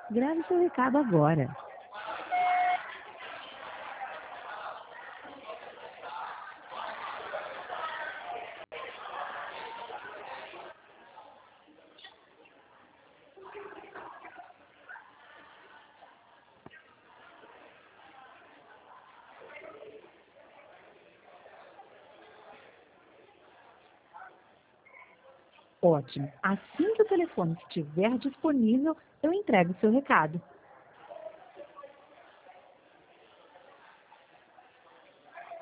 Grave seu recado agora. Ótimo. Assim que o telefone estiver disponível, eu entrego o seu recado.